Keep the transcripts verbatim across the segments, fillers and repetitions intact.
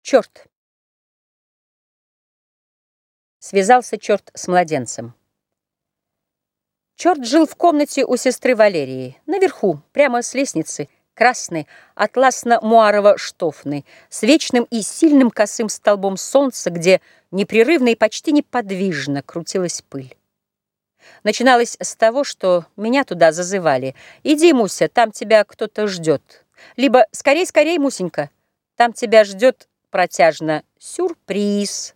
Черт. Связался черт с младенцем. Черт жил в комнате у сестры Валерии, наверху, прямо с лестницы, красный, атласно-муарово-штофный, с вечным и сильным косым столбом солнца, где непрерывно и почти неподвижно крутилась пыль. Начиналось с того, что меня туда зазывали. «Иди, Муся, там тебя кто-то ждет». Либо «Скорей, скорей, Мусенька, там тебя ждет протяжно сюрприз».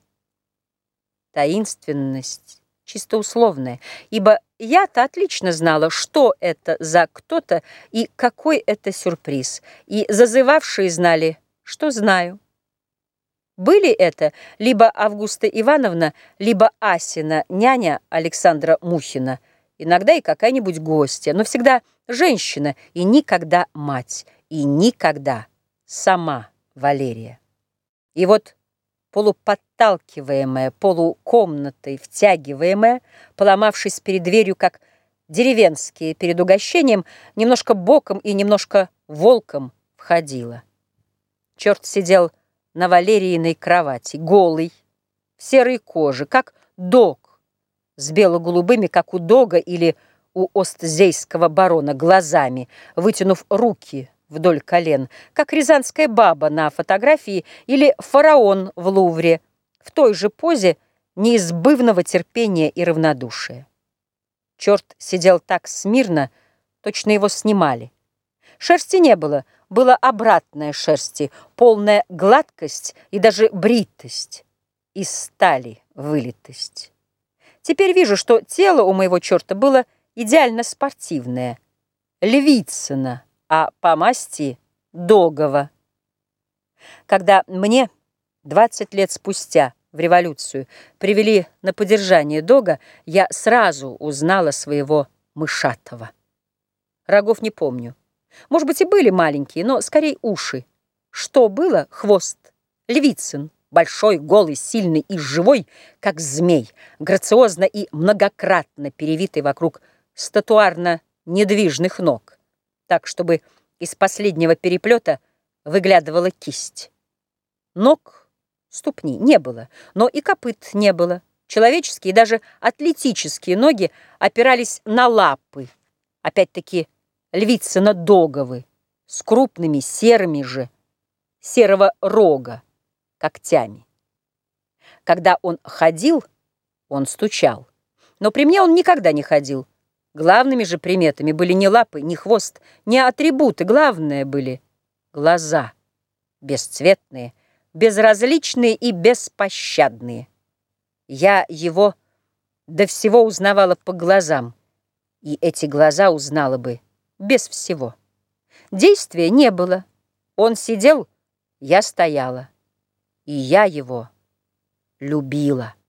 Таинственность чисто условная, ибо я-то отлично знала, что это за кто-то и какой это сюрприз, и зазывавшие знали, что знаю. Были это либо Августа Ивановна, либо Асина, няня Александра Мухина, иногда и какая-нибудь гостья, но всегда женщина, и никогда мать, и никогда сама Валерия. И вот полуподталкиваемая, полукомнатой втягиваемая, поломавшись перед дверью, как деревенские перед угощением, немножко боком и немножко волком входила. Черт сидел на Валерииной кровати, голый, в серой коже, как дог, с бело-голубыми, как у дога или у остзейского барона, глазами, вытянув руки вдоль колен, как рязанская баба на фотографии или фараон в Лувре, в той же позе неизбывного терпения и равнодушия. Черт сидел так смирно, точно его снимали. Шерсти не было, было обратное шерсти, полная гладкость и даже бритость, из стали вылитость. Теперь вижу, что тело у моего черта было идеально спортивное, Львицына, а по масти Догова. Когда мне двадцать лет спустя в революцию привели на подержание Дога, я сразу узнала своего Мышатова. Рогов не помню. Может быть, и были маленькие, но скорее уши. Что было? Хвост. Львицын, большой, голый, сильный и живой, как змей, грациозно и многократно перевитый вокруг статуарно-недвижных ног, так, чтобы из последнего переплета выглядывала кисть. Ног, ступни не было, но и копыт не было. Человеческие и даже атлетические ноги опирались на лапы, опять-таки Львицына-договы, с крупными серыми же, серого рога, когтями. Когда он ходил, он стучал. Но при мне он никогда не ходил. Главными же приметами были не лапы, не хвост, не атрибуты. Главное были глаза, бесцветные, безразличные и беспощадные. Я его до всего узнавала по глазам, и эти глаза узнала бы без всего. Действия не было. Он сидел, я стояла, и я его любила.